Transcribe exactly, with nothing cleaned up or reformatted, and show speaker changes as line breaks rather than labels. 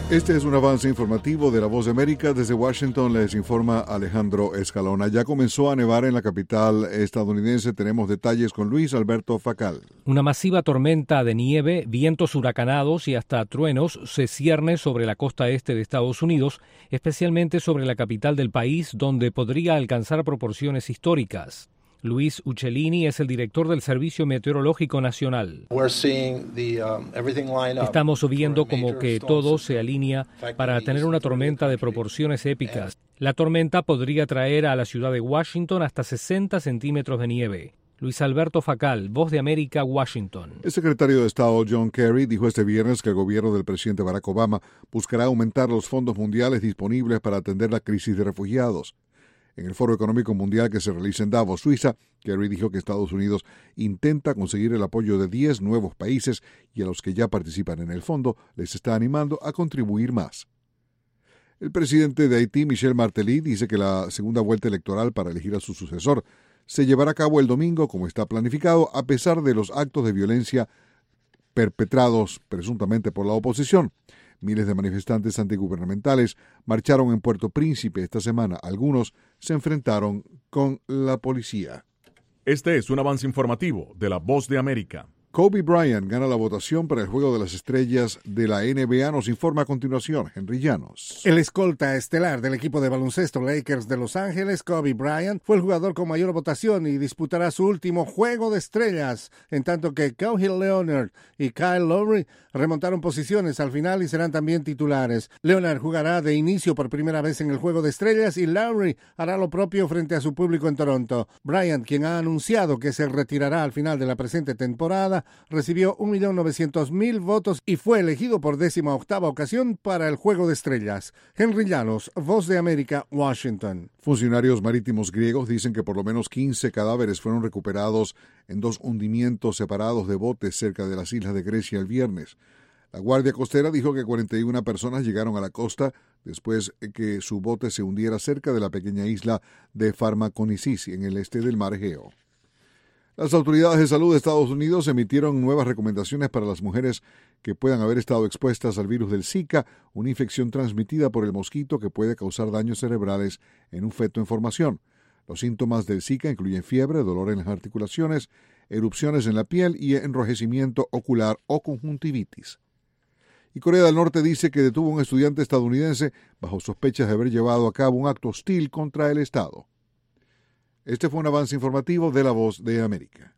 Este es un avance informativo de La Voz de América. Desde Washington les informa Alejandro Escalona. Ya comenzó a nevar en la capital estadounidense. Tenemos detalles con Luis Alberto Facal.
Una masiva tormenta de nieve, vientos huracanados y hasta truenos se cierne sobre la costa este de Estados Unidos, especialmente sobre la capital del país, donde podría alcanzar proporciones históricas. Luis Uccellini es el director del Servicio Meteorológico Nacional. Estamos viendo como que todo se alinea para tener una tormenta de proporciones épicas. La tormenta podría traer a la ciudad de Washington hasta sesenta centímetros de nieve. Luis Alberto Facal, Voz de América, Washington.
El secretario de Estado John Kerry dijo este viernes que el gobierno del presidente Barack Obama buscará aumentar los fondos mundiales disponibles para atender la crisis de refugiados. En el Foro Económico Mundial que se realiza en Davos, Suiza, Kerry dijo que Estados Unidos intenta conseguir el apoyo de diez nuevos países y a los que ya participan en el fondo les está animando a contribuir más. El presidente de Haití, Michel Martelly, dice que la segunda vuelta electoral para elegir a su sucesor se llevará a cabo el domingo como está planificado, a pesar de los actos de violencia perpetrados presuntamente por la oposición. Miles de manifestantes antigubernamentales marcharon en Puerto Príncipe esta semana. Algunos se enfrentaron con la policía.
Este es un avance informativo de La Voz de América.
Kobe Bryant gana la votación para el Juego de las Estrellas de la N B A. Nos informa a continuación Henry Llanos.
El escolta estelar del equipo de baloncesto Lakers de Los Ángeles, Kobe Bryant, fue el jugador con mayor votación y disputará su último Juego de Estrellas, en tanto que Kawhi Leonard y Kyle Lowry remontaron posiciones al final y serán también titulares. Leonard jugará de inicio por primera vez en el Juego de Estrellas y Lowry hará lo propio frente a su público en Toronto. Bryant, quien ha anunciado que se retirará al final de la presente temporada, recibió un millón novecientos mil votos y fue elegido por décima octava ocasión para el Juego de Estrellas. Henry Llanos, Voz de América, Washington.
Funcionarios marítimos griegos dicen que por lo menos quince cadáveres fueron recuperados en dos hundimientos separados de botes cerca de las islas de Grecia el viernes. La Guardia Costera dijo que cuarenta y una personas llegaron a la costa después que su bote se hundiera cerca de la pequeña isla de Farmakonisi en el este del mar Egeo. Las autoridades de salud de Estados Unidos emitieron nuevas recomendaciones para las mujeres que puedan haber estado expuestas al virus del Zika, una infección transmitida por el mosquito que puede causar daños cerebrales en un feto en formación. Los síntomas del Zika incluyen fiebre, dolor en las articulaciones, erupciones en la piel y enrojecimiento ocular o conjuntivitis. Y Corea del Norte dice que detuvo a un estudiante estadounidense bajo sospechas de haber llevado a cabo un acto hostil contra el Estado. Este fue un avance informativo de La Voz de América.